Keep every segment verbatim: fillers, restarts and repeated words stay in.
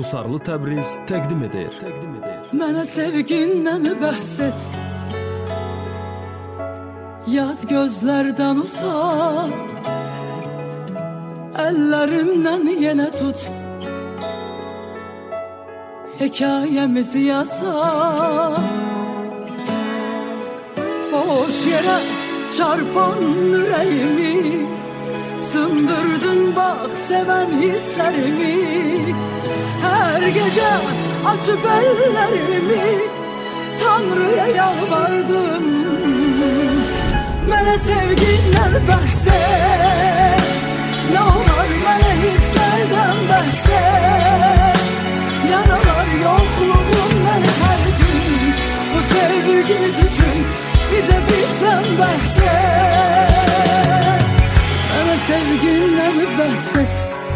Qusarlı Təbriz təqdim edir. Təqdim edir. Mənə sevgindən bəhs et, yad gözlərdən uzaq, əllərimdən yenə tut, hekayemizi yazar. Boş yere çarpan yüreğimi, sındırdın bak seven hislerimi. Her gece açıp ellerimi Tanrı'ya yalvardım. Mənə sevgindən bəhs et, ne olur mənə hislerden bəhs et. Yaralar yokluğum ben her gün, bu sevgimiz için bize bizden bəhs et. Mənə sevgindən bəhs et,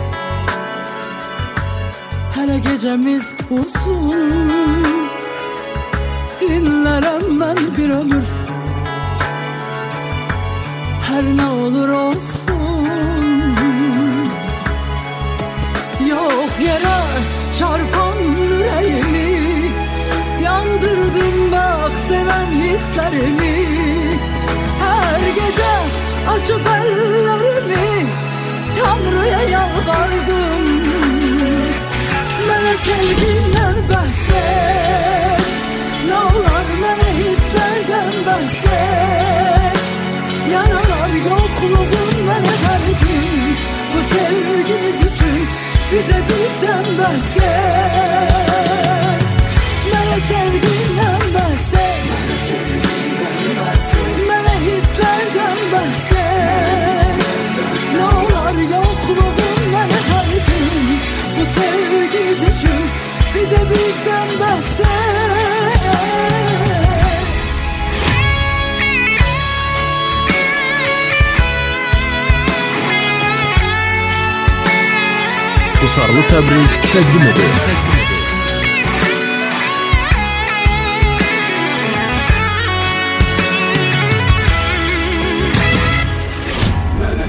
hele gecemiz uzun, dinlerem ben bir ömür, her ne olur olsun. Yok yere çarpan yüreğimi, yandırdım bak seven hislerimi. Her gece açıp ellerimi Tanrı'ya yalvardım. Mənə sevgindən bəhs et, ne olur mənə hislerden bəhs et. Yaralar yokluğum mənə her gün, bu sevgimiz için bize bizden bəhs et. Mənə sevgindən bəhs et, mənə hislerden bəhs et. Ne olur yokluğum mənə her gün, bu sevgimiz için bize bizden bəhs et. Qusarlı Təbriz təqdim edir. Mənə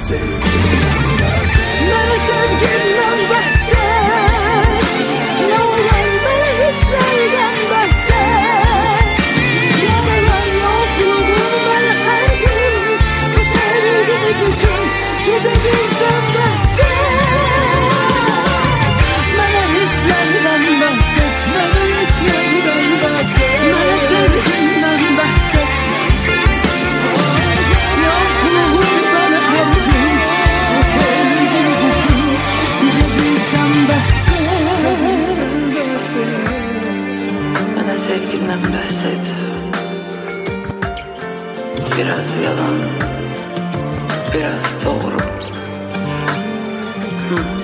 sevgindən bəhs et, ne olur mənə hislerden bəhs et. Yaralar yokluğum ben her gün, bu sevgimiz için bize bizden bəhs et. Mənə hislerden bəhs et, mənə hislerden bəhs et. Mənə sevgindən bəhs et, yokluğum ben her gün, bu sevgimiz için bize bizden bəhs et. Bana sevginden bəhs et. Biraz yalan, biraz doğru. Hı.